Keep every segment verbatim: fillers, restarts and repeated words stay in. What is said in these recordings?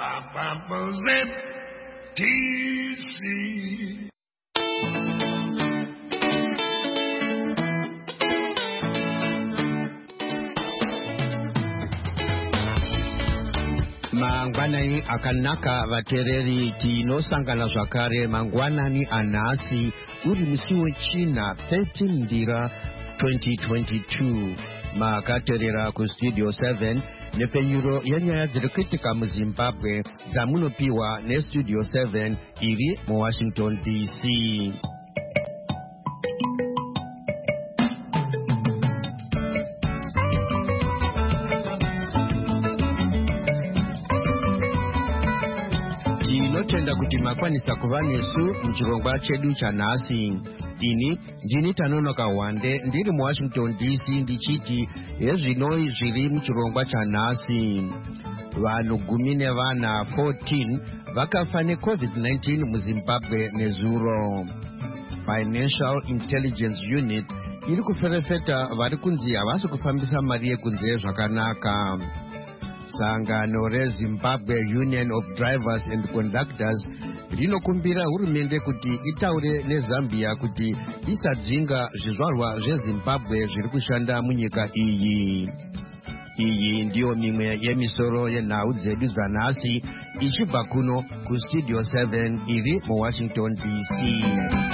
Z T C. Mangwanani akanaka vatereri tinosangana zvakare mangwanani anhasi uri musi wechina thirteen ndira twenty twenty-two makaterera kustudio seven nepfenyuro yenyaya dziri kuitika muzimbabwe dzamunopiwa nestudio seven iri muwashington D C. Tinotenda kuti makwanisa kuva nesu muchirongwa chedu chanhasi. Ini ndini Tanonoka Wande ndiri muwashington D C ndichiti hezvinoi zviri muchirongwa chanhasi. Vanhu gumi nevana fourteen vakafa necovid nineteen muzimbabwe nezuro. Financial Intelligence Unit iri kuferefeta vari kunzi havasi kufambisa mari yekunze zvakanaka. Sangano reZimbabwe Union of Drivers and Conductors rinokumbira hurumende kuti itaure neZambia kuti isadzinga zvizvarwa zveZimbabwe zviri kushanda munyika iyi. Iyi ndiyo mimwe yemisoro yenhau dzedu dzanhasi ichibva kuno kustudio seven iri muwashington D C.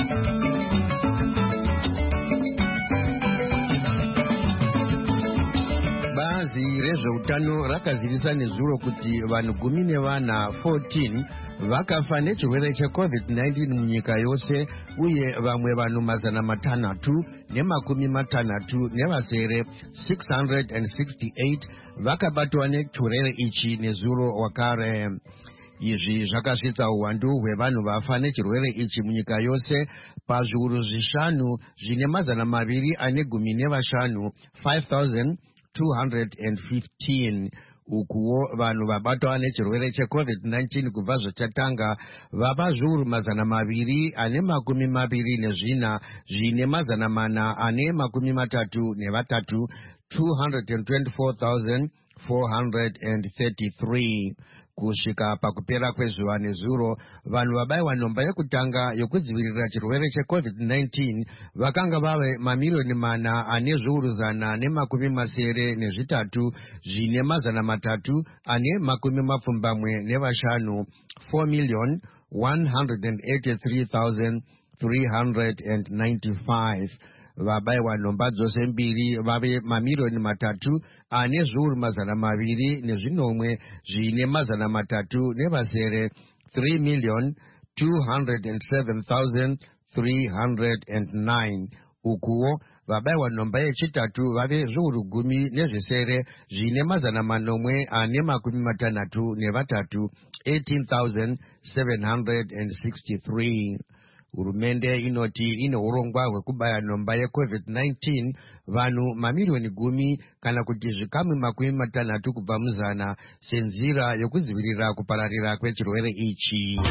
Bazi rezveutano rakazivisa nezuro kuti vanhu gumi nevana fourteen vakafa nechirwere checovid nineteen munyika yose uye vamwe vanhu mazana matanhatu nemakumi matanhatu nevasere six hundred sixty-eight vakabatwa nechirwere ichi nezuro wakare. Izvi zvakasvitsa uwandu hwevanhu vafa nechirwere ichi munyika yose pazviuru zvishanu zvine mazana maviri ane gumi nevashanu five thousand two hundred fifteen. Ukuwo vanhu vabatwa nechirwere checovid nineteen kubva zvachatanga vava zviuru mazana maviri ane makumi maviri nezvina zvine mazana mana ane makumi matatu nevatatu two hundred twenty-four thousand four hundred thirty-three. Kusvika pakupera kwezuva nezuro vanhu vabayiwa nhomba yekutanga yokudzivirira chirwere checovid nineteen vakanga vave mamiliyoni mana ane zviuru zana nemakumi masere nezvitatu zvine mazana matatu ane makumi mapfumbamwe nevashanu four million one hundred eighty-three thousand three hundred ninety-five. Vabayiwa nhomba dzose mbiri vave mamiliyoni matatu ane zviuru mazana maviri nezvinomwe zvine mazana matatu nevasere three million two hundred seven thousand three hundred nine. Ukuwo vabayiwa nhomba yechitatu vave zviuru gumi nezvisere zvine mazana manomwe ane makumi matanhatu nevatatu eighteen thousand seven hundred sixty-three. Hurumende inoti ine urongwa hwekubaya nhomba yecovid nineteen vanhu mamiliyoni gumi kana kuti zvikamu makumi matanhatu kubva muzana senzira yokudzivirira kupararira kwechirwere ichi.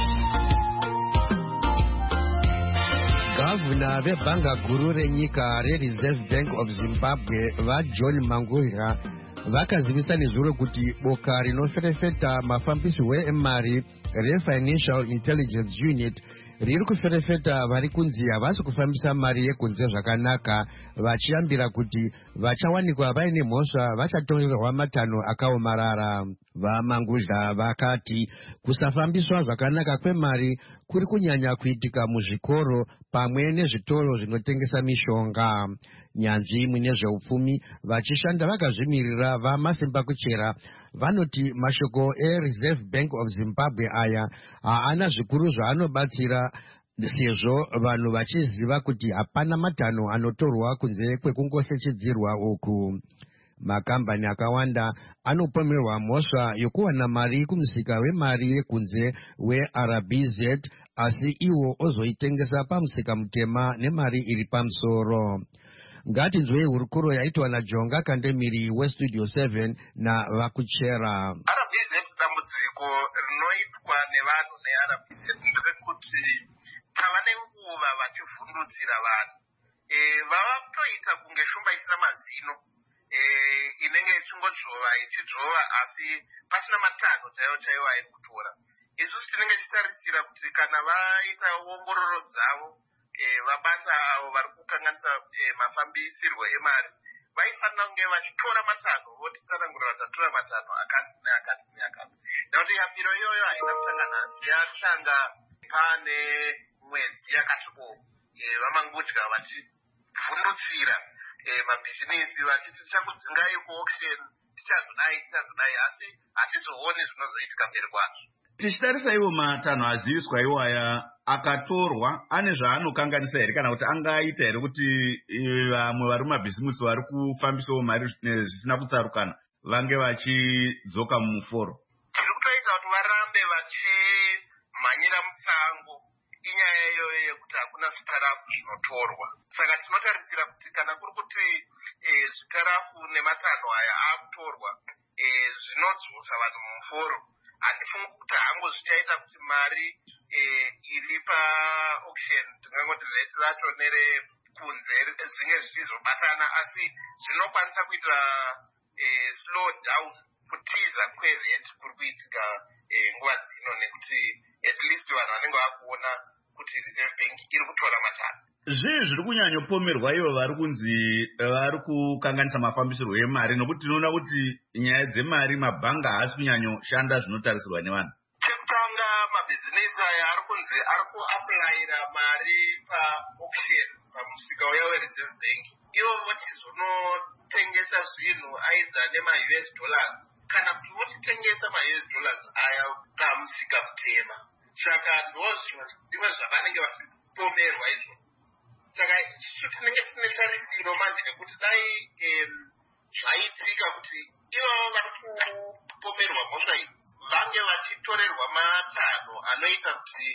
Gavana vebhanga guru renyika reReserve Bank of Zimbabwe vaJohn Mangwira vakazivisa nezuro kuti boka rinoferefeta mafambisirwo emari reFinancial Intelligence Unit riri kuferefeta vari kunzi havasi kufambisa mari yekunze zvakanaka vachiyambira kuti vachawanikwa vaine mhosva vachatongerwa matanho akaomarara. Vamangudla vakati kusafambiswa zvakanaka kwemari kuri kunyanya kuitika muzvikoro pamwe nezvitoro zvinotengesa mishonga. Nyanzvi mune zveupfumi vachishanda vakazvimirira vamasimba kuchera vanoti mashoko eReserve Bank of Zimbabwe aya haana zvikuru zvaanobatsira sezvo vanhu vachiziva kuti hapana matanho anotorwa kunze kwekungosechedzerwa uku. Makambani akawanda anopomerwa mhosva yokuwana mari kumusika wemari yekunze weR B Z asi iwo ozoitengesa pamusika mutema nemari iri pamusoro. Ngatinzwei hurukuro yaitwa naJonga Kandemiri westudio seven na vakuchera. R B Z dambudziko rinoitwa nevanhu neR B Z nderekuti pava nenguva vachivhundutsira vanhu vava kutoita kunge shumba isina mazino inenge ichingojova ichijova asi pasina matanho chaiwo chaiwo airi kutora. Isusu tinenge tichitarisira kuti kana vaita ongororo dzavo vabasa avo vari kukanganisa mafambisirwo emari vaifanira kunge vachitora matanho votitsanangurira kuti tatora matanho akati neakati neakati. Nekuti yambiro iyoyo haina kutanga nhasi, yatanga pane mwedzi yakatipo vamangudya vachivhundutsira mabhizinesi vachiti tichakudzingai kuauction tichazodai tichazodai asi hatizooni zvinozoitika mberi kwazvo. Tichitarisa iwo matanho aziviswa iwaya akatorwa ane zvaanokanganisa here kana kuti angaita here kuti vamwe vari mumabhizimusi vari kufambisawo mari zvisina kutsarukana vange vachidzoka mumuforo? Tiri kutoita kuti varambe vachimhanyira musango inyaya iyoyo yekuti hakuna zvitarafu zvinotorwa. Saka tinotarisira kuti kana kuri kuti zvitarafu nematanho aya aakutorwa zvinodzosa vanhu mumuforo, handifungi kuti hango zvichaita kuti mari iri paauction tingangoti reti racho nerekunze zvinge zvichizobatana, asi zvinokwanisa kuita slow down kutiza kwereti kuri kuitika nguva dzino, nekuti at least vanhu vanenge vakuona kuti Reserve Bank iri kutora matanho. Zvii zviri kunyanyopomerwa ivo vari kunzi vari kukanganisa mafambisirwo emari, nokuti tinoona kuti nyaya dzemari mabhanga haasi kunyanyoshanda zvinotarisirwa nevanhu? Chekutanga, mabhizinesi aya ari kunzi ari kuaplayira mari paauction pamusika uya weReserve Bank. Ivo vochizonotengesa zvinhu aidza nema-U S dollars kana kuti vochitengesa ma-U S dollars aya pamusika mutema. Saka ndo zvimwe zvavanenge vachipomerwa izvo. Saka isusu tinenge tine tarisiro manje nekuti dai zvaitika kuti ivavo vari kupomerwa mhosva idzi vange vachitorerwa matanho anoita kuti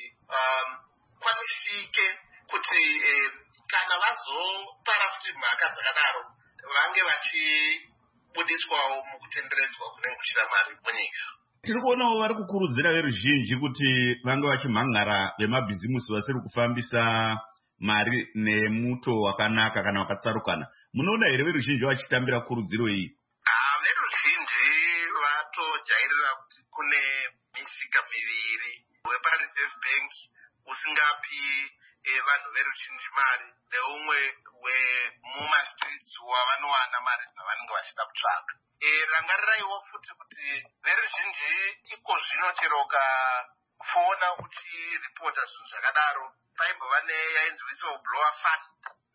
kwanisike kuti kana vazopara futi mhaka dzakadaro vange vachibudiswawo mukutenderedzwa kunenge kuchira mari munyika. Tiri kuonawo vari kukurudzira veruzhinji kuti vange vachimhan'ara vemabhizimusi vasiri kufambisa mari nemuto wakanaka kana wakatsarukana. Munoona here veruzhinji vachitambira kurudziro iyi? Veruzhinji vatojairira kuti kune misika miviri, wepaReserve Bank usingapi vanhu veruzhinji mari neumwe wemumastreets wavanowana mari dzavanenge vachida kutsvaka. Rangariraiwo futi kuti veruzhinji iko zvino chero ukaona uchiripota zvinhu zvakadaro paimbova neyainzi whistleblower fund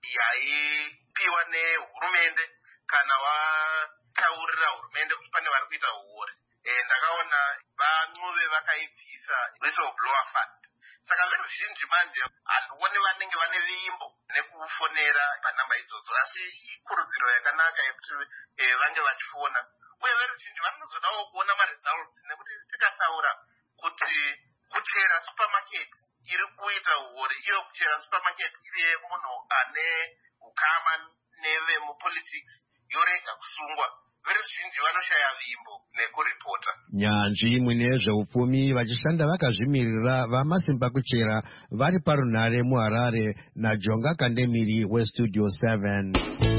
yaipiwa nehurumende kana wataurira hurumende kuti pane vari kuita uori. Ndakaona van'ove vakaibvisa whistleblower fund. Saka veruzhinji manje handioni vanenge vane vimbo nekufonera panhamba idzodzo, asi ikurudziro yakanaka yekuti vange vachifona. Uye veruzhinji vanozodawo kuona maresults, nekuti tikataura kuti kuchera supermarket iri kuita uori, iyo kuchera supermarket iri yemunhu ane ukama nevemupolitics yorega kusungwa, veruzhinji vanoshaya vimbo nekuripota. Nyanzvi mune zveupfumi vachishanda vakazvimirira vamasimba kuchera vari parunhare muHarare naJonga Kandemiri weStudio seven.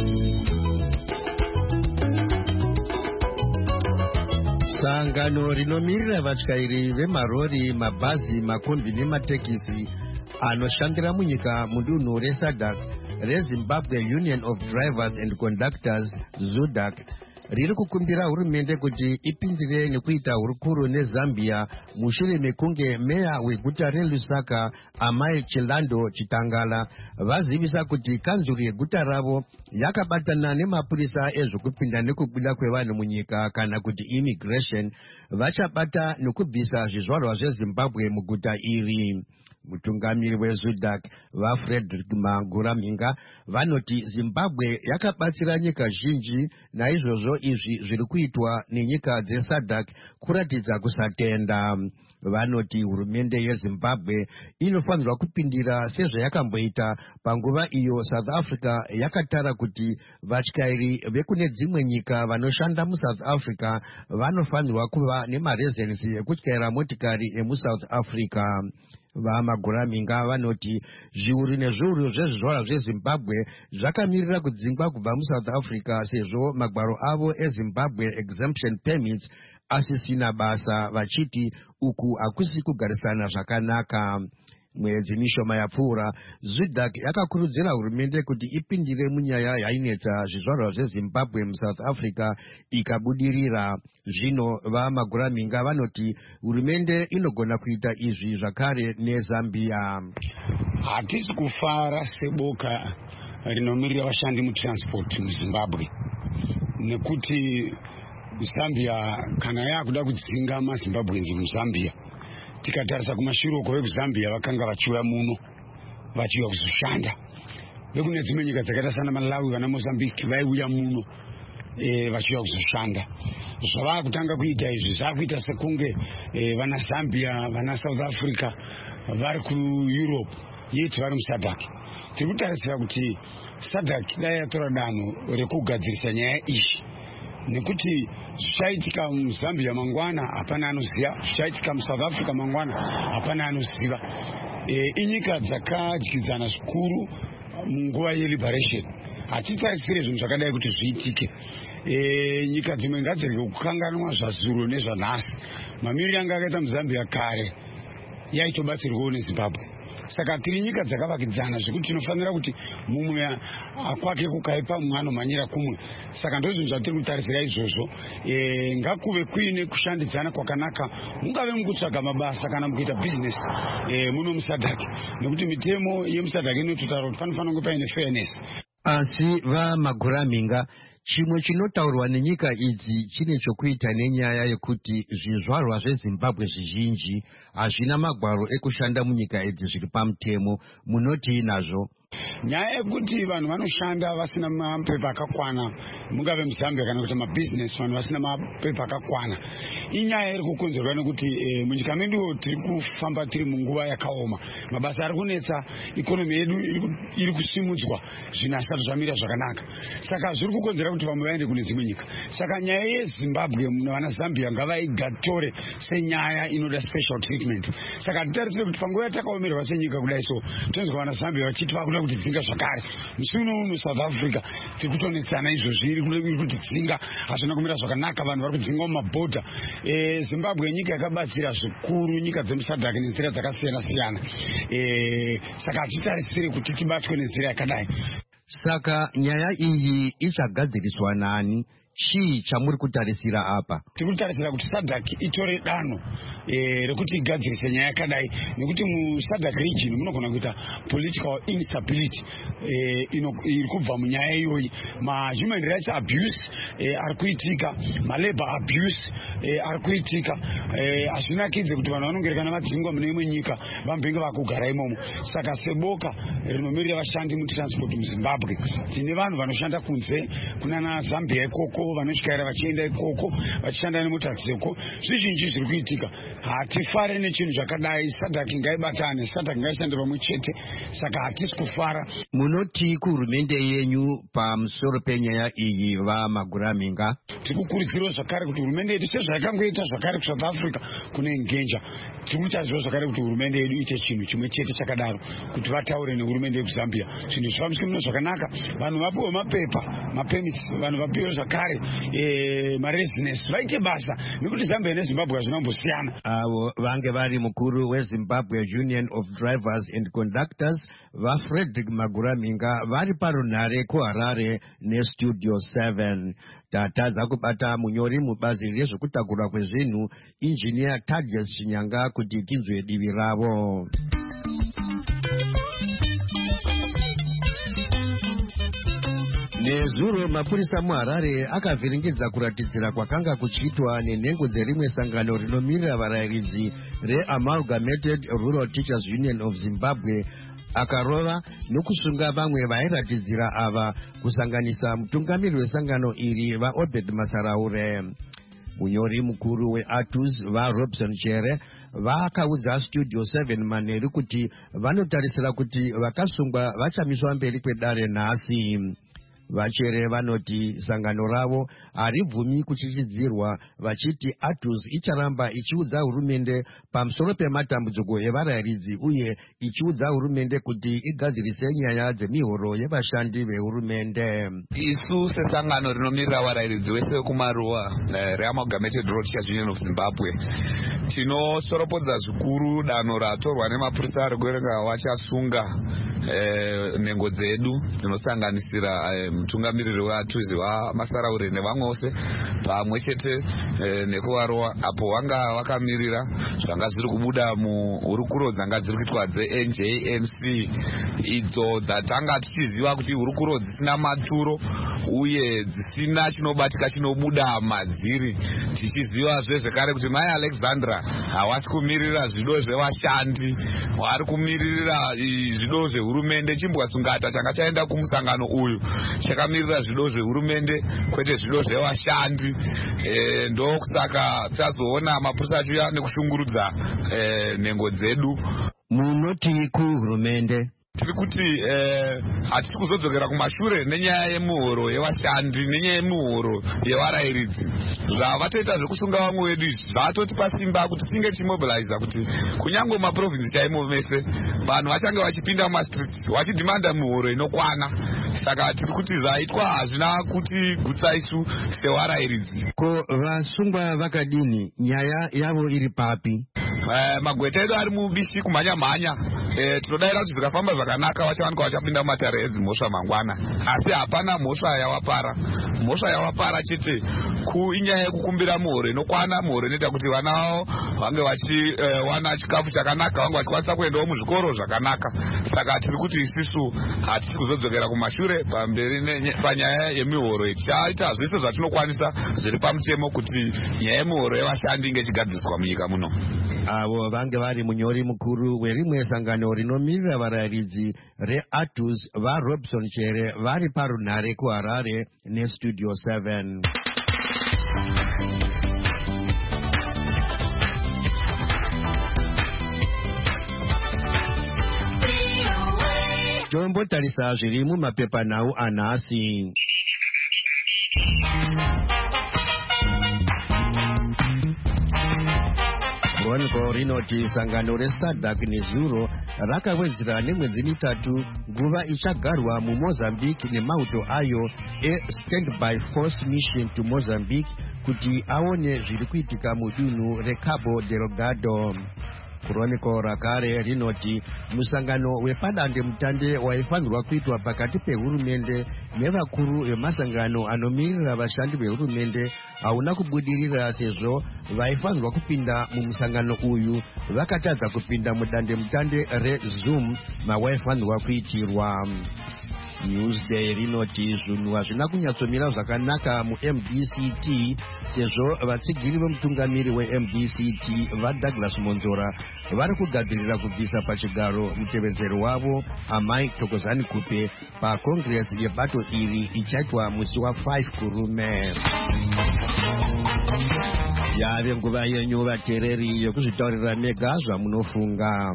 Sangano rinomirira vatyairi vemarori, mabhazi, makombi nematekisi anoshandira munyika mudunhu reSADC reZimbabwe Union of Drivers and Conductors ZUDAC riri kukumbira hurumende kuti ipindire nekuita hurukuro neZambia mushure mekunge meya weguta reLusaka Amai Chilando Chitangala vazivisa kuti kanzuru yeguta ravo yakabatana nemapurisa ezvokupinda nekubuda kwevanhu munyika kana kuti immigration vachabata nekubvisa zvizvarwa zveZimbabwe muguta iri. Mutungamiri weZUDAC vaFrederick Maguraminga vanoti Zimbabwe yakabatsira nyika zhinji, naizvozvo izvi zviri kuitwa nenyika dzeSADC kuratidza kusatenda. Vanoti hurumende yeZimbabwe inofanirwa kupindira sezvayakamboita panguva iyo South Africa yakatara kuti vatyairi vekune dzimwe nyika vanoshanda muSouth Africa vanofanirwa kuva nemarezensi ekutyaira motikari emuSouth Africa. vamaguraminga vanoti zviuru nezviuru zvezvizvarwa zvezimbabwe zvakamirira kudzingwa kubva musouth africa sezvo magwaro avo ezimbabwe exemption permits asisina basa, vachiti uku hakusi kugarisana zvakanaka. Mwedzi mishoma yapfuura, ZWIDAC yakakurudzira hurumende kuti ipindire munyaya yainetsa zvizvarwa zvezimbabwe musouth africa ikabudirira. Zvino vamaguraminga vanoti hurumende inogona kuita izvi zvakare neZambia. Hatisi kufara seboka rinomirira vashandi mutransport muZimbabwe nekuti Zambia kana yakuda kudzinga maZimbabwenzi muZambia, tikatarisa kumashure uko vekuZambia vakanga vachiuya muno vachiuya kuzoshanda. Vekune dzimwe nyika dzakaita sana Malawi vana Mozambique vaiuya muno e, vachiuya kuzoshanda. Zvava kutanga kuita izvi zvakuita sekunge e, vana Zambia vana South Africa vari kuEurope yeti vari muSADC. Tiri kutarisira kuti SADC dai yatora danho rekugadzirisa nyaya izvi, nekuti zvichaitika muZambia mangwana hapana anoziva, zvichaitika muSouth Africa mangwana hapana anoziva. E, inyika dzakadyidzana zvikuru munguva yeliberation. Hatitarisire zvinhu zvakadai kuti zviitike. E, nyika dzimwe ngadzirege kukanganwa zvazuro nezvanhasi. Mamiriro anga akaita muZambia kare yaitobatsirwawo neZimbabwe. Saka tiri nyika dzakavakidzana zvekuti tinofanira kuti mumwe kwake kukaipa mumwe anomhanyira kumwe. Saka ndozvinhu zvatiri kutarisira izvozvo. E, ngakuve kuine kushandidzana kwakanaka, mungave mukutsvaga mabasa kana mukuita business e, muno muSADC, nekuti mitemo yemuSADC inototaura kuti panofanira kunge paine fairness. Asi vamaguraminga, chimwe chinotaurwa nenyika idzi chine chokuita nenyaya yekuti zvizvarwa zveZimbabwe zvizhinji hazvina magwaro ekushanda munyika idzi zviri pamutemo. Munoti nazvo? Nyaya yekuti vanhu vanoshanda vasina mapepa akakwana, mungave muZambia kana kuti mabusiness vanhu vasina mapepa akakwana, inyaya iri kukonzerwa nekuti e, munyika medu tiri kufamba tiri munguva yakaoma. Mabasa ari kunetsa, ikonomi yedu iri kusimudzwa zvinhu hasati zvamira zvakanaka. Saka zviri kukonzera kuti vamwe vaende kune dzimwe nyika. Saka nyaya yeZimbabwe navana Zambia ngavaigatore senyaya inoda special treatment. Saka titarisire kuti panguva yatakaomerwa senyika kudai so, tonzwa vana Zambia vachiti vakuda kuti dzinga zvakare. Musi uno uno South Africa tiri kutonetsana izvozvi, iri kuti dzinga hazvina kumira zvakanaka, vanhu vari kudzinga mumabhodha. E, Zimbabwe nyika yakabatsira zvikuru nyika dzemuSADC nenzira dzakasiyana siyana. E, saka hatitarisire kuti tibatwe nenzira yakadai. Saka nyaya iyi ichagadziriswa nani? Chii chamuri kutarisira apa? Tiri kutarisira kuti SADC itore danho e, rekuti igadzirise nyaya yakadai, nekuti muSADC region munogona kuita political instability e, iri kubva munyaya iyoyi. Ma human rights abuse e, ari kuitika, ma labor abuse e, ari kuitika. Hazvinakidze kuti vanhu vanongerekana vadzingwa mune imwe nyika vambenge vakugara imomo. Saka seboka rinomirira vashandi mutransport muZimbabwe, tine vanhu vanoshanda kunze kunana Zambia ikoko, vanosvikaira vachienda ikoko vachishanda nemota dzeko. Zvizhinji zviri kuitika. Hatifare nechinhu zvakadai. SADC ngaibatane, SADC ngaishande pamwe chete. Saka hatisi kufara. Munoti kuhurumende yenyu pamusoro penyaya iyi vamaguraminga? Tiri kukurudzirawo zvakare kuti hurumende yedu sezvayakangoita zvakare kuSouth Africa kune Ngenja, tiri kutarisirawo zvakare kuti hurumende yedu iite chinhu chimwe chete chakadaro, kuti vataure nehurumende yekuZambia zvinhu zvifambiswe muno zvakanaka, vanhu vapiwe mapepa mapemits, vanhu vapiwe zvakare e, maresidence, vaite basa, nekuti Zambia neZimbabwe hazvina kumbosiyana. Avo vange vari mukuru weZimbabwe Union of Drivers and Conductors vaFrederick Maguraminga vari parunhare kuHarare neStudio seven. Tatadza kubata munyori mubazi rezvekutakura kwezvinhu Engineer Thaddeus Chinyanga kuti tinzwe divi ravo. Nezuro mapurisa muHarare akavhiringidza kuratidzira kwakanga kuchiitwa nenhengo dzerimwe sangano rinomirira varayiridzi reAmalgamated Rural Teachers Union of Zimbabwe, akarova nokusunga vamwe vairatidzira ava kusanganisa mutungamiri wesangano iri vaObed Masaraure. Munyori mukuru weATUS vaRobson Chere vakaudza Studio seven manheru kuti vanotarisira kuti vakasungwa vachamiswa mberi kwedare nhasi. vachere vanoti sangano ravo haribvumi kuchichidzirwa, vachiti ATUS icharamba ichiudza hurumende pamusoro pematambudziko evarayiridzi uye ichiudza hurumende kuti igadzirise nyaya dzemihoro yevashandi vehurumende. Isu sesangano rinomirira varayiridzi vese vekumaruwa reAmalgamated Teachers Union of Zimbabwe tinosoropodza zvikuru danho ratorwa nemapurisa ari kuverenga vachasunga eh, nhengo dzedu dzinosanganisira eh, mutungamiriri weATUS waMasaraure nevamwe vose pamwe chete eh, nekuvarowa apo vanga vakamirira zvanga zviri kubuda muhurukuro dzanga dziri kuitwa dzeN J M C idzo dzatanga tichiziva kuti hurukuro dzisina maturo uye dzisina chinobatika chinobuda madziri, tichiziva zvezvekare kuti mai Alexandra havasi kumirira zvido zvevashandi, vari kumirira zvido zvehurumende. Chimbwa Sungata changa chaenda kumusangano uyu chakamirira zvido zvehurumende kwete zvido zvevashandi. E, ndokusaka tazoona mapurisa achiuya nekushungurudza e, nhengo dzedu. Munoti kuhurumende tiri kuti hatisi eh, kuzodzokera kumashure nenyaya yemuhoro yevashandi nenyaya yemuhoro yevarayiridzi. Zvavatoita zvekusunga vamwe vedu izvi zvatotipa simba kuti tinge tichimobiliza kuti kunyange maprovinsi chaimo mese vanhu vachange vachipinda mumastreets vachidhimanda muhoro inokwana. Saka tiri kuti zvaitwa hazvina kuti gutsa isu sevarayiridzi. Ko vasungwa vakadini, nyaya yavo iri papi? Eh, magweta edu ari mubishi kumhanya mhanya. Eh, tinodaira kuti zvikafamba zvakanaka vachawanika vachapinda mumatare edzimhosva mangwana, asi hapana mhosva yavapara. Mhosva yavapara chete ku inyaya yekukumbira muhoro inokwana, muhoro inoita kuti vana vavo vange vachiwana eh, chikafu chakanaka, vange vachikwanisa kuendawo muzvikoro zvakanaka. Saka tiri kuti isisu hatisi kuzodzokera kumashure pamberi panyaya yemihoro. Tichaita zvese zvatinokwanisa zviri pamutemo kuti nyaya yemihoro yevashandi inge ichigadziriswa munyika muno. Avo vange vari munyori mukuru werimwe sangano rinomirira varayiridzi reATUS vaRobson Chere vari parunhare kuHarare neStudio seven. Tombotarisa zviri mumapepanhau anhasi. Chronicle rinoti sangano reSADC nezuro rakawedzera nemwedzi mitatu nguva ichagarwa muMozambique nemauto ayo eStandby Force Mission to Mozambique kuti aone zviri kuitika mudunhu reCabo Delgado. Chronicle rakare rinoti musangano wepadande mutande waifanirwa kuitwa pakati pehurumende nevakuru vemasangano anomirira vashandi vehurumende hauna kubudirira sezvo vaifanirwa kupinda mumusangano uyu vakatadza kupinda mudande mutande reZoom mawaifanirwa kuitirwa. Newsday rinoti zvinhu hazvina kunyatsomira zvakanaka muM D C T sezvo vatsigiri vemutungamiri weM D C T vaDouglas Monzora vari kugadzirira kubvisa pachigaro mutevedzeri wavo Amai Thokozani Kupe pakongresi yebato iri ichaitwa musi wa5 kurume. Yave nguva yenyu vateereri yokuzvitaurira mega zvamunofunga.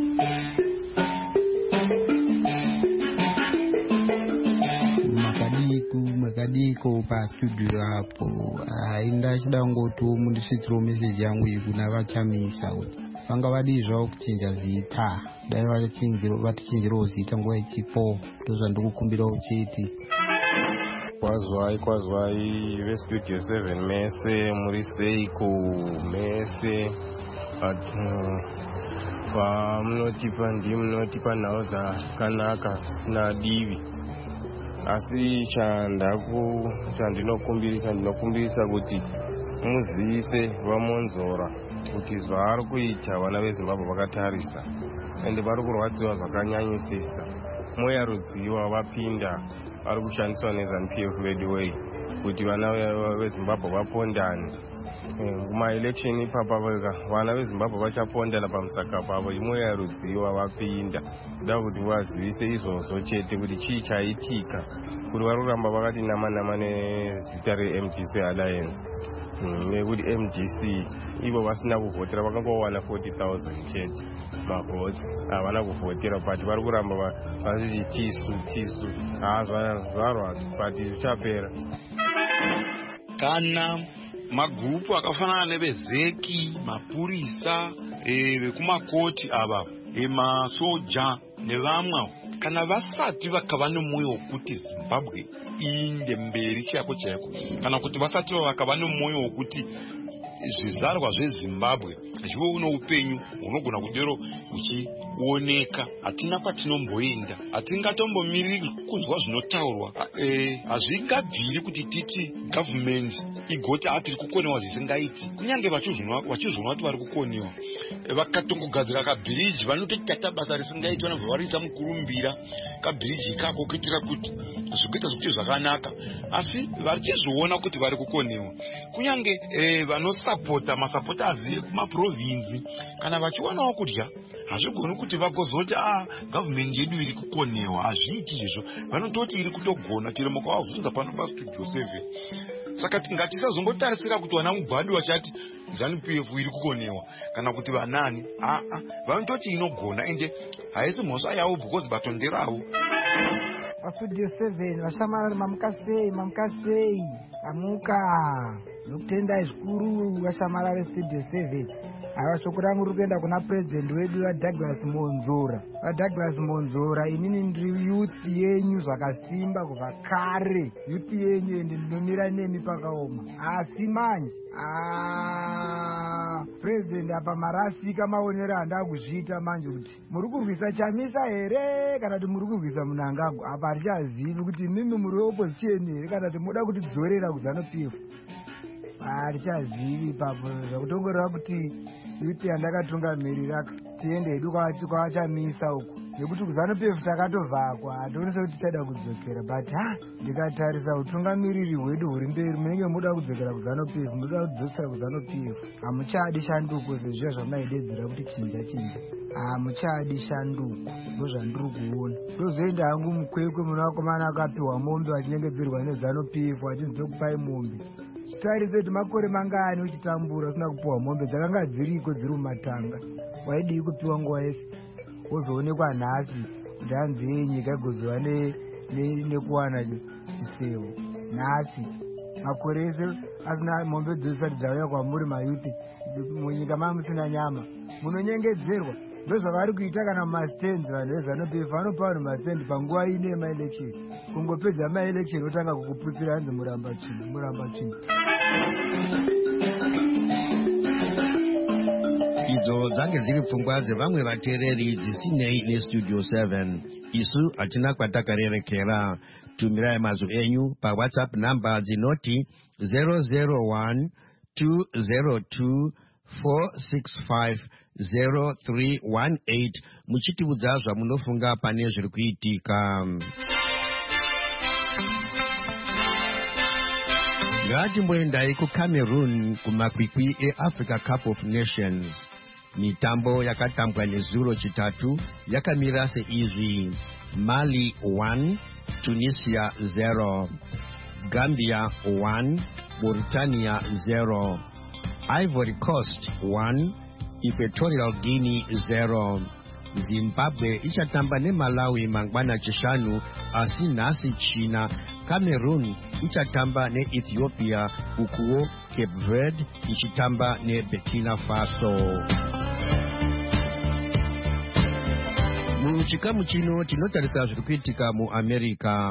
Makadiko pa studio hapo inda chida ngoti mundisvitsiro message yangu iyi kuna vachamisa kuti vanga vadi zvavo kuchinja zita, dai vatichinjirawo zita nguva ichipo. Ndozvandikukumbira uchiti kwazwai kwazwai veStudio seven mese muri seiko mese pamunotipa ndimunotipa nhau dzakanaka zvisina divi. Asi chandaku chandinokumbirisa ndinokumbirisa kuti muzivise vaMonzora kuti zvaari kuita vana veZimbabwe vakatarisa ende vari kurwadziwa zvakanyanyisisa. Mweya rudziwa vapinda vari kushandiswa neZANU P F Medway kuti vana veZimbabwe vapondane. Mumaelection ipapa vana veZimbabwe vachapondana pamusaka pavo. Mweya rudziwa vapinda kuda kuti vazivise izvozvo chete kuti chii chaitika kuti vari kuramba vakati nama nama nezita reM D C Alliance nekuti M D C ivo vasina kuvhotera vakangowana forty thousand chete mavhoti havana kuvhotera but vari kuramba vachiti tisu tisu haa zvarwadza but zvichapera. Kana magurupu akafanana nevezeki, mapurisa, vekumakoti ava, masoja nevamwe, kana vasati vakava nemwoyo wokuti Zimbabwe iinde mberi chako chaiko, kana kuti vasati vakava nemwoyo wokuti zvizvarwa zveZimbabwe zvive noupenyu hunogona kudero uchioneka, hatina kwatinomboenda, hatingatombomiriri kunzwa zvinotaurwa. Hazvingabviri kuti titi gavhumende igoti hatiri kukonewa zvisingaiti, kunyange vachizvonwa kuti vari kukonewa. Vakatongogadzira kabhiriji vanototi tata basa risingaiti, vanobva variita mukurumbira kabhiriji ikako kuitira kuti zvikuita zvikuti zvakanaka, asi vachizviona kuti vari kukonewa. Kunyange vanosapota masapotazi ekumaprovinzi kana vachionawo kudya, hazvigoni kuti vagozoti ah gavhumende yedu iri kukonewa. Hazviiti izvo, vanototi iri kutogona. Tiri mukavabvunza pano pastudio seven. Saka ngatisazongotarisira kuti vana Mugwadi vachati ZANU-P F iri kukonewa kana kuti vanani. Aa, vanototi inogona, ende haisi mhosva yavo because batonderawo. Pastudio seven vashamarari mamuka sei mamuka sei amuka nokutendai zvikuru vashamarari Studio seven. Ava shoko rangu riri kuenda kuna president wedu vaDouglas Monzora. VaDouglas Monzora, inini ndiri youth yenyu zvakasimba kubva kare, youth yenyu ende ndinomira nemi pakaoma. Asi manje ah president apa marasika maonera anda kuzviita manje kuti muri kurwisa Chamisa here kana kuti muri kurwisa Mnangagwa. Apa hatichazivi kuti mimi muri opposition here kana kuti muda kuti dzorera kuZANU-P F. Hatichazivi ipapo zvakutongoreva kuti youth yandakatungamirira tiende hedu kwavachamisa uku, nekuti kuZANU-P F takatovhakwa, hationesa kuti tichada kudzokera. But ha ndikatarisa utungamiriri hwedu huri mberi, munenge muda kudzokera kuZANU-P F, muda kudzokera kuZANU-P F. Hamuchadi shanduko sezviya zvamaidedzera kuti chinja chinja. Hamuchadi shanduko, ndozvandiri kuona. Ndozoenda hangu mukwekwe muna vakomana akapiwa mombe vachinyengedzerwa neZANU-P F vachinzokupai mombe. Tarise kuti makore mangani uchitambura usina kupiwa mombe dzakanga dziriko dziri mumatanga. Waidii kupiwa nguva yese, wozoonekwa nhasi kuti hanzi yenyika igozova nekuwana chisevo. Nhasi makore ese asina mombe dzisati dzauya kwamuri mayuti, munyika mamusina nyama, munonyengedzerwa. Ndozvavari kuita kana mumastenzi vanhu veZANU-P F vanopa vanhu mastendi panguva ine yemaelection. Kungopedza maelection otanga kukuputsira hanzi muramba chini muramba chini. Idzo dzange dziri pfungwa dzevamwe vateereri dzisinei neStudio seven. Isu hatina kwatakarerekera. Tumirai mazwi enyu paWhatsApp namba dzinoti zero zero one two zero two four six five zero three one eight muchitiudza zvamunofunga pane zviri kuitika. Ngatimboendai kuCameroon kumakwikwi eAfrica Cup of Nations. Mitambo yakatambwa nezuro chitatu yakamira seizvi: Mali one, Tunisia zero, Gambia one, Mauritania zero, Ivory Coast one, Equatorial Guinea zero. Zimbabwe ichatamba neMalawi mangwana chishanu, asi nhasi China. Cameroon ichatamba neEthiopia, ukuwo Cape Verde ichitamba neBurkina Faso. Muchikamu chino tinotarisa zviri kuitika muAmerica.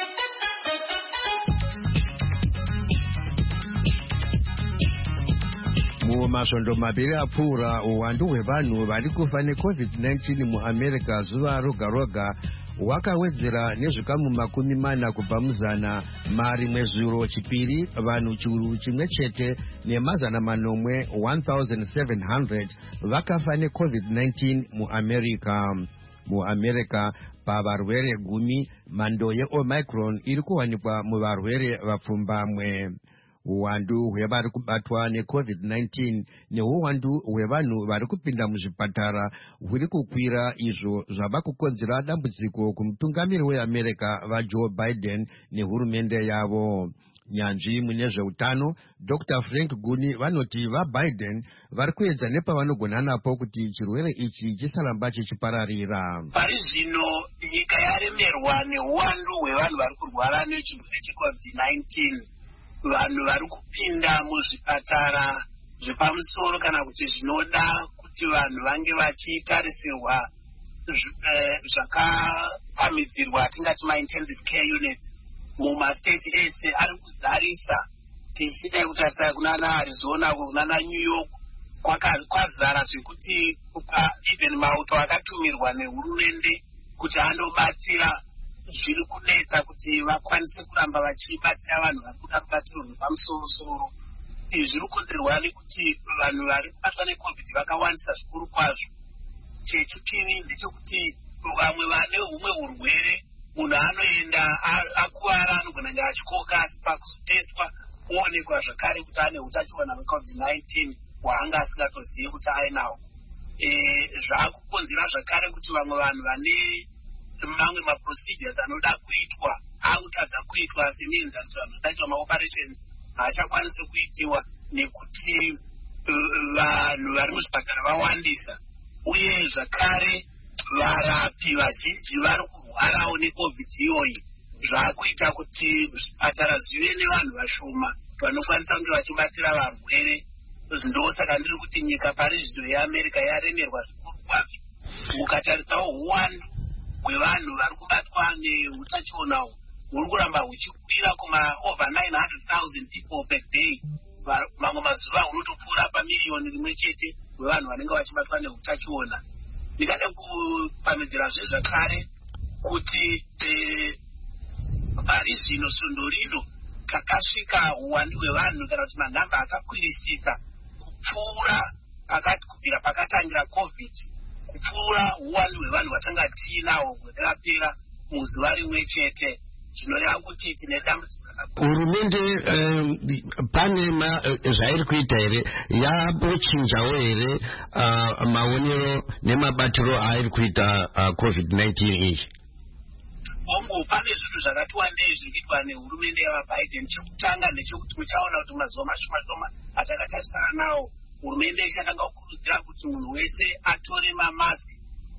Mumasvondo maviri apfuura, uwandu hwevanhu vari kufa neCovid nineteen muAmerica zuva roga roga hwakawedzera nezvikamu makumi mana kubva muzana. Marimwe zuro chipiri, vanhu chiuru chimwe chete nemazana manomwe one thousand seven hundred vakafa neCovid nineteen muAmerica. MuAmerica pavarwere gumi, mhando yeOmicron iri kuwanikwa muvarwere vapfumbamwe. Uwandu hwevari kubatwa neCovid nineteen neuwandu hwevanhu vari kupinda muzvipatara huri kukwira, izvo zvava kukonzera dambudziko kumutungamiri weAmerica vaJoe Biden nehurumende yavo. nyanzvi mune zveutano Doctor Frank Guni vanoti vaBiden vari kuedza nepavanogona napo kuti chirwere ichi chisaramba chichipararira. Pari zvino nyika yaremerwa neuwandu hwevanhu vari kurwara nechirwere checovid nineteen. Vanhu vari kupinda muzvipatara zvepamusoro kana kuti zvinoda kuti vanhu vange vachitarisirwa zvakapamidzirwa tingati ma-intensive care units mumastate ese ari kuzarisa. Tichidai kutarisa kunana Arizona kunana New York kwazara zvekuti even mauto akatumirwa nehurumende kuti andobatsira zviri kunetsa kuti vakwanise kuramba vachibatsira vanhu vari kuda rubatsiro rwepamusoro-soro. Izvi zviri kukonzerwa nekuti vanhu vari kubatwa necovid vakawandisa zvikuru kwazvo. Chechipiri ndechekuti vamwe vane humwe urwere munhu anoenda akuwara anogona kunge achikoka asi pakuzotestwa oonekwa zvakare kuti ane utachiona hwecovid nineteen hwaanga asingatozivi kuti ainawo. Zvaakukonzera zvakare kuti vamwe vanhu vane mamwe maprocedures anoda kuitwa akutadza kuitwa semeenzanisi vanodaitwa maoperations haachakwanisi kuitiwa nekuti vanhu vari muzvipatara vawandisa, uye zvakare varapi vazhinji vari kurwarawo necovid iyoyi. Zvaakuita kuti zvipatara zvive nevanhu vashoma vanokwanisa kunge vachibatsira varwere. Ndosaka ndiri kuti nyika pari zvino yeAmerica yaremerwa zvikuru kwazvo. Mukatarisawo uwandu hwevanhu vari kubatwa neutachiona huri kuramba huchikwira kuma over nine hundred thousand people per day. Mamwe mazuva hunotopfuura pamiliyoni rimwe chete hwevanhu vanenge vachibatwa neutachiona. Ndingada kupamhidzirazve zvakare kuti pari zvino svondo rino takasvika uwandu hwevanhu kana kuti manhamba akakwirisisa kupfuura pakati kubvira pakatangira covid, kupfuura uwandu hwevanhu hwatanga tiinawo hwakapera muzuva rimwe chete. Zvinoreva kuti tine dambudziko. Hurumende pane zvairi kuita here, yapochinjawo here maonero nemabatiro airi kuita covid nineteen iyi? Bongo pane zvinhu zvakati wandei zviri kuitwa nehurumende yavaBiden. Chekutanga ndechekuti muchaona kuti mazuva mashoma shoma atakatarisana nawo hurumende ichakanga kukurudzira kuti munhu wese atore mamaski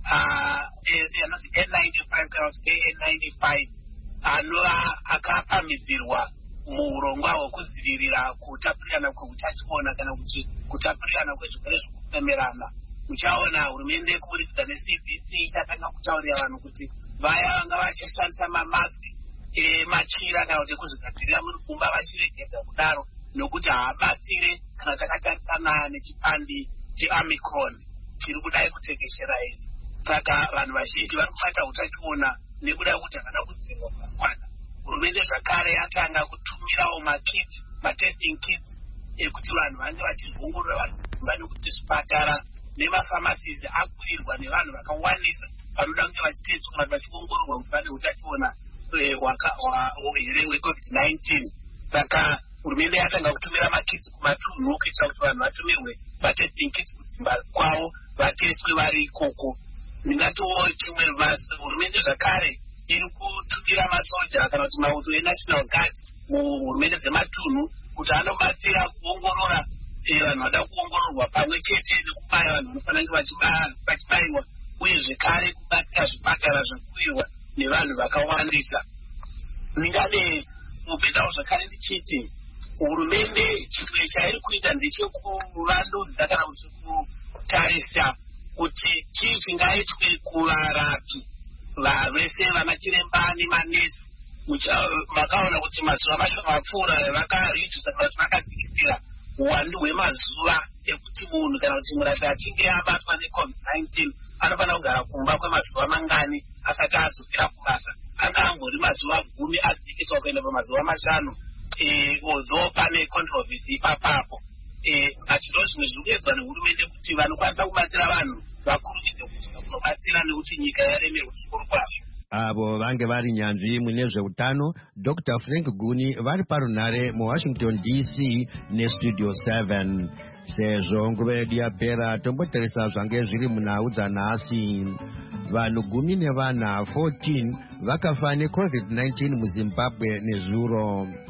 anonzi N ninety-five kana kuti K N ninety-five anova akapamidzirwa muurongwa hwekudzivirira kutapurirana kweutachiona kana kuti kutapurirana kwezvirwere zvekufemerana. Muchaona hurumende kubudikidza ne-C D C ichatanga kutaurira vanhu kuti vaya vanga vachishandisa mamaski emachira kana kuti ekuzvigadzirira muri kumba vachiregedza kudaro, nokuti haabatsire kana takatarisana nechipandi cheOmicron chiri kudai kutekeshera idzi. Saka vanhu vazhinji vari kubata utachiona nekuda kuti havana kudzivirwa kwakwana. Hurumende zvakare yatanga kutumirawo makits, matesting kits ekuti vanhu vange vachizongorora vanhu vane kuti zvipatara nemafamasizi akurirwa nevanhu vakawandisa vanoda kunge vachiteswa vanhu vachiongororwa kuti vane utachiona here hwecovid nineteen. Saka hurumende yatanga kutumira makits kumatunhu kuitira kuti vanhu vatumirwe matesting kits kudzimba kwavo vateswe vari ikoko. Ndingatowo chimwe hurumende zvakare iri kutumira masoja kana kuti mauto eNational Guard muhurumende dzematunhu kuti anobatsira kuongorora vanhu vada kuongororwa pamwe chete nekubaya vanhu vanofanira kunge vachibaiwa, uye zvekare kubatsira zvipatara zvakurirwa nevanhu vakawandisa. Ndingade kupindawo zvakare ndichiti hurumende chimwe chairi kuita ndechekuvandudza kana kuti kutarisa kuti chii chingaitwe kuvarapi vese vanachiremba nemanesi. Makaona kuti mazuva mashoma apfuura vakaridzisa kana kuti vakadzikisira uwandu hwemazuva ekuti munhu kana kuti murapi achinge abatwa necovid nineteen anofanira kugara kumba kwemazuva mangani asati adzokera kubasa. Anga angori mazuva gumi adzikiswa kuenda pamazuva mashanu. Although pane controversy ipapapo, achino zvimwe zviri kuedzwa nehurumende kuti vanokwanisa kubatsira vanhu vakurumidze kuti vakunobatsira nekuti nyika yaremerwa zvikuru kwazvo. Avo vange vari nyanzvi mune zveutano Doctor Frank Guni vari parunhare muWashington D C nestudio seven. Sezvo nguva yedu yapera tombotarisa zvange zviri munhau dzanhasi. Vanhu gumi nevana fourteen vakafa necovid nineteen muZimbabwe nezuro.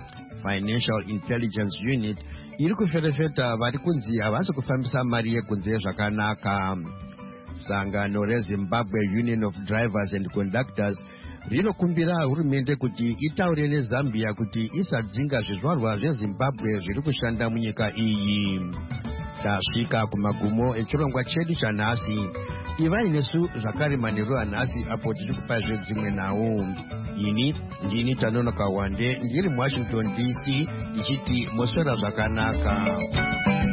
Financial Intelligence Unit iri kuferefeta vari kunzi havasi kufambisa mari yekunze zvakanaka. Sangano reZimbabwe Union of Drivers and Conductors rinokumbira hurumende kuti itaure neZambia kuti isadzinga zvizvarwa zveZimbabwe zviri kushanda munyika iyi. Tasvika kumagumo echirongwa chedu chanhasi. Ivai nesu zvakare manheru anhasi apo tichikupa zvedzimwe nawo. Ini ndini Tanonoka Wande ndiri muWashington D C ndichiti moswera zvakanaka.